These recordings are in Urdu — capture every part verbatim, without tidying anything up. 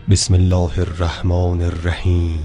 بسم اللہ الرحمن الرحیم۔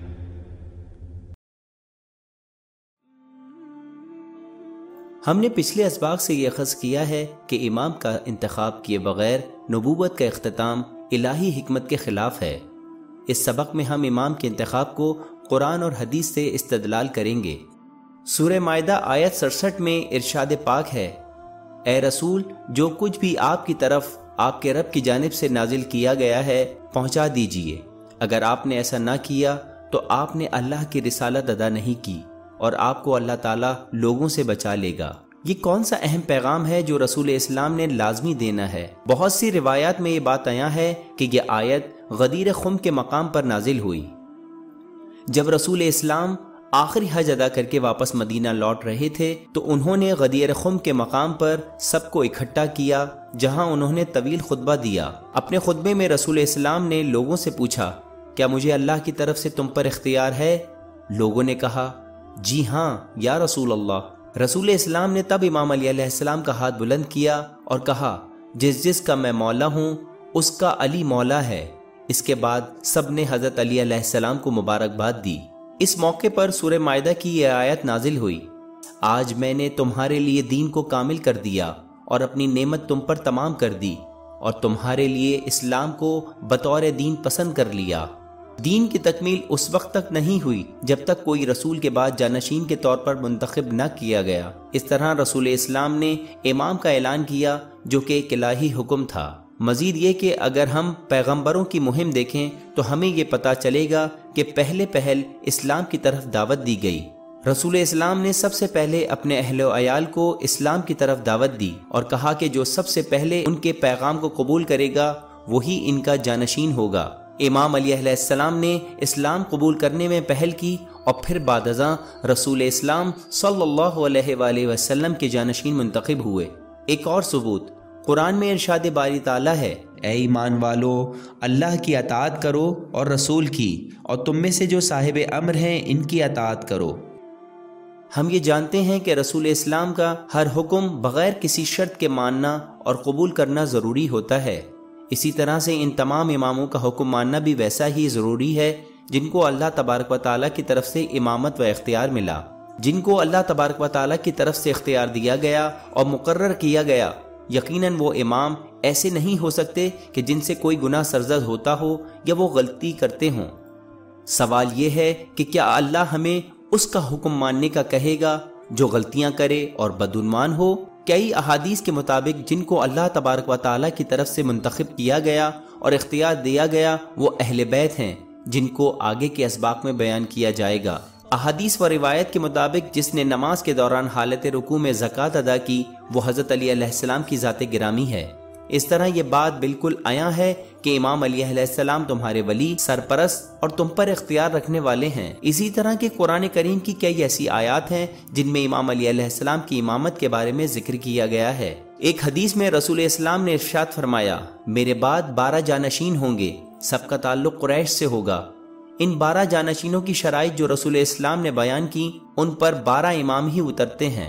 ہم نے پچھلے اسباق سے یہ اخذ کیا ہے کہ امام کا انتخاب کیے بغیر نبوت کا اختتام الہی حکمت کے خلاف ہے۔ اس سبق میں ہم امام کے انتخاب کو قرآن اور حدیث سے استدلال کریں گے۔ سورہ مائدہ آیت سڑسٹھ میں ارشاد پاک ہے، اے رسول، جو کچھ بھی آپ کی طرف آپ کے رب کی جانب سے نازل کیا گیا ہے پہنچا دیجئے۔ اگر آپ نے ایسا نہ کیا تو آپ نے اللہ کی رسالت ادا نہیں کی اور آپ کو اللہ تعالیٰ لوگوں سے بچا لے گا۔ یہ کون سا اہم پیغام ہے جو رسول اسلام نے لازمی دینا ہے۔ بہت سی روایات میں یہ بات آیا ہے کہ یہ آیت غدیر خم کے مقام پر نازل ہوئی۔ جب رسول اسلام آخری حج ادا کر کے واپس مدینہ لوٹ رہے تھے تو انہوں نے غدیر خم کے مقام پر سب کو اکٹھا کیا، جہاں انہوں نے طویل خطبہ دیا۔ اپنے خطبے میں رسول اسلام نے لوگوں سے پوچھا، کیا مجھے اللہ کی طرف سے تم پر اختیار ہے؟ لوگوں نے کہا، جی ہاں یا رسول اللہ۔ رسول اسلام نے تب امام علی علیہ السلام کا ہاتھ بلند کیا اور کہا، جس جس کا میں مولا ہوں اس کا علی مولا ہے۔ اس کے بعد سب نے حضرت علی علیہ السلام کو مبارکباد دی۔ اس موقع پر سورہ مائدہ کی یہ آیت نازل ہوئی، آج میں نے تمہارے لیے دین کو کامل کر دیا اور اپنی نعمت تم پر تمام کر دی اور تمہارے لیے اسلام کو بطور دین پسند کر لیا۔ دین کی تکمیل اس وقت تک نہیں ہوئی جب تک کوئی رسول کے بعد جانشین کے طور پر منتخب نہ کیا گیا۔ اس طرح رسول اسلام نے امام کا اعلان کیا جو کہ ایک الہی حکم تھا۔ مزید یہ کہ اگر ہم پیغمبروں کی مہم دیکھیں تو ہمیں یہ پتہ چلے گا کہ پہلے پہل اسلام کی طرف دعوت دی گئی۔ رسول اسلام نے سب سے پہلے اپنے اہل و عیال کو اسلام کی طرف دعوت دی اور کہا کہ جو سب سے پہلے ان کے پیغام کو قبول کرے گا وہی ان کا جانشین ہوگا۔ امام علی علیہ السلام نے اسلام قبول کرنے میں پہل کی اور پھر بعد ازاں رسول اسلام صلی اللہ علیہ وآلہ وسلم کے جانشین منتخب ہوئے۔ ایک اور ثبوت قرآن میں ارشاد باری تعالیٰ ہے، اے ایمان والو، اللہ کی اطاعت کرو اور رسول کی، اور تم میں سے جو صاحب امر ہیں ان کی اطاعت کرو۔ ہم یہ جانتے ہیں کہ رسول اسلام کا ہر حکم بغیر کسی شرط کے ماننا اور قبول کرنا ضروری ہوتا ہے۔ اسی طرح سے ان تمام اماموں کا حکم ماننا بھی ویسا ہی ضروری ہے جن کو اللہ تبارک و تعالیٰ کی طرف سے امامت و اختیار ملا۔ جن کو اللہ تبارک و تعالیٰ کی طرف سے اختیار دیا گیا اور مقرر کیا گیا، یقیناً وہ امام ایسے نہیں ہو سکتے کہ جن سے کوئی گناہ سرزد ہوتا ہو یا وہ غلطی کرتے ہوں۔ سوال یہ ہے کہ کیا اللہ ہمیں اس کا حکم ماننے کا کہے گا جو غلطیاں کرے اور بدعنوان ہو؟ کئی احادیث کے مطابق جن کو اللہ تبارک و تعالیٰ کی طرف سے منتخب کیا گیا اور اختیار دیا گیا وہ اہل بیت ہیں، جن کو آگے کے اسباق میں بیان کیا جائے گا۔ احادیث و روایت کے مطابق جس نے نماز کے دوران حالت رکوع میں زکوٰۃ ادا کی وہ حضرت علی علیہ السلام کی ذات گرامی ہے۔ اس طرح یہ بات بالکل عیاں ہے کہ امام علی علیہ السلام تمہارے ولی، سرپرست اور تم پر اختیار رکھنے والے ہیں۔ اسی طرح کے قرآن کریم کی کئی ایسی آیات ہیں جن میں امام علی علیہ السلام کی امامت کے بارے میں ذکر کیا گیا ہے۔ ایک حدیث میں رسول اسلام نے ارشاد فرمایا، میرے بعد بارہ جانشین ہوں گے، سب کا تعلق قریش سے ہوگا۔ ان بارہ جانشینوں کی شرائط جو رسول اسلام نے بیان کی ان پر بارہ امام ہی اترتے ہیں۔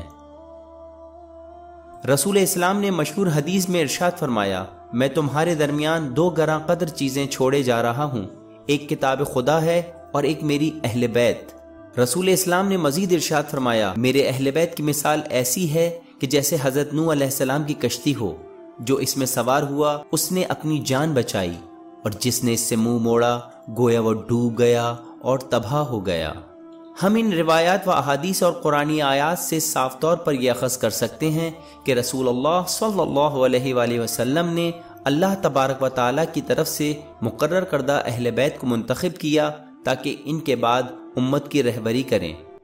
رسول اسلام نے مشہور حدیث میں ارشاد فرمایا، میں تمہارے درمیان دو گراں قدر چیزیں چھوڑے جا رہا ہوں، ایک کتاب خدا ہے اور ایک میری اہل بیت۔ رسول اسلام نے مزید ارشاد فرمایا، میرے اہل بیت کی مثال ایسی ہے کہ جیسے حضرت نوح علیہ السلام کی کشتی ہو، جو اس میں سوار ہوا اس نے اپنی جان بچائی اور جس نے اس سے منہ موڑا گویا وہ ڈوب گیا اور تباہ ہو گیا۔ ہم ان روایات و احادیث اور قرآنی آیات سے صاف طور پر یہ اخذ کر سکتے ہیں کہ رسول اللہ صلی اللہ علیہ وآلہ وسلم نے اللہ تبارک و تعالیٰ کی طرف سے مقرر کردہ اہل بیت کو منتخب کیا تاکہ ان کے بعد امت کی رہبری کریں۔